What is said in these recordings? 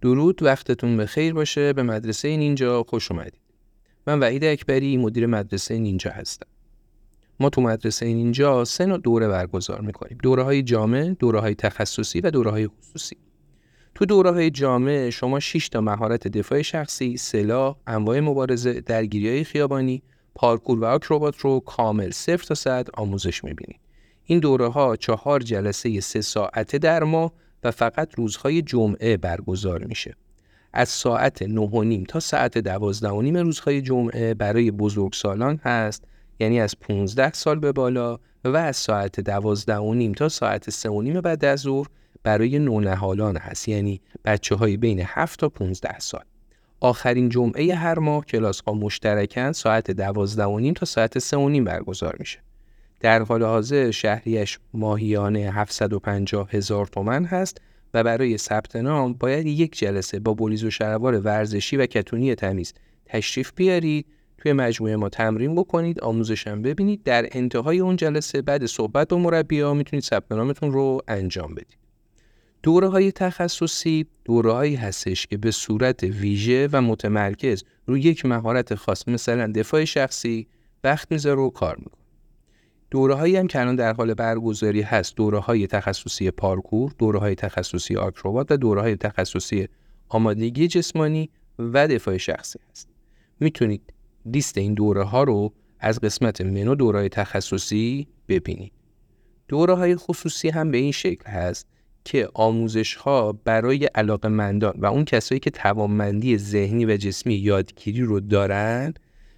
درود، وقتتون بخیر باشه. به مدرسه نینجا خوش اومدید. من وحید اکبری، مدیر مدرسه نینجا هستم. ما تو مدرسه نینجا 3 نوع دوره برگزار میکنیم: دوره‌های جامع، دوره‌های تخصصی و دوره‌های خصوصی. تو دوره‌های جامع شما 6 تا مهارت دفاع شخصی، سلاح، انواع مبارزه، درگیری‌های خیابانی، پارکور و آکروبات رو کامل 0 تا 100 آموزش می‌بینید. این دوره‌ها 4 جلسه 3 ساعته در ماه و فقط روزهای جمعه برگزار میشه. از ساعت 9:30 تا ساعت 12:30 روزهای جمعه برای بزرگسالان هست، یعنی از 15 سال به بالا، و از ساعت 12:30 تا ساعت 3:30 بعد از ظهر برای نونهالان هست، یعنی بچه‌های بین 7 تا 15 سال. آخرین جمعه هر ماه کلاس‌ها مشترکاً ساعت 12:30 تا ساعت 3:30 برگزار میشه. در حال حاضر شهریش ماهیانه 750,000 تومان هست و برای ثبت نام باید 1 جلسه با بلیز و شلوار ورزشی و کتونی تمیز تشریف بیارید، توی مجموعه ما تمرین بکنید، آموزش هم ببینید. در انتهای اون جلسه بعد صحبت با مربی‌ها میتونید ثبت نامتون رو انجام بدید. دوره‌های تخصصی دوره‌هایی هستش که به صورت ویژه و متمرکز روی یک مهارت خاص، مثلا دفاع شخصی، وقت میذاره و کار میکنه. دوره‌هایی هم که الان در حال برگزاری هست: دوره‌های تخصصی پارکور، دوره‌های تخصصی آکروبات و دوره‌های تخصصی آمادگی جسمانی و دفاع شخصی هست. میتونید لیست این دوره‌ها رو از قسمت منو دوره‌های تخصصی ببینید. دوره‌های خصوصی هم به این شکل هست که آموزش‌ها برای علاقه‌مندان و اون کسایی که توانمندی ذهنی و جسمی یادگیری رو دارن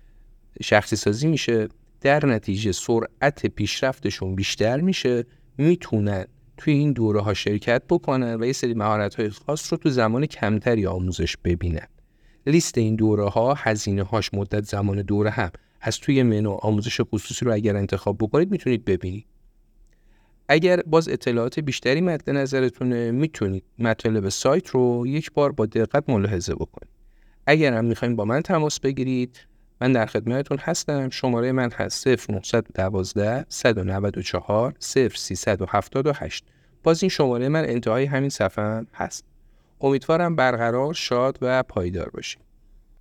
شخصی سازی میشه. در نتیجه سرعت پیشرفتشون بیشتر میشه، میتونن توی این دوره‌ها شرکت بکنن و یه سری مهارت‌های خاص رو تو زمان کمتری آموزش ببینن. لیست این دوره‌ها، هزینه‌هاش، مدت زمان دوره هم از توی منو آموزش خصوصی رو اگر انتخاب بکنید میتونید ببینید. اگر باز اطلاعات بیشتری مد نظرتونه میتونید مطالب سایت رو یک بار با دقت ملاحظه بکنید. اگر هم میخواین با من تماس بگیرید، من در خدمتتون هستم. شماره من هست 0912 194 0378. باز این شماره من انتهای همین صفحه هست. امیدوارم برقرار، شاد و پایدار باشید.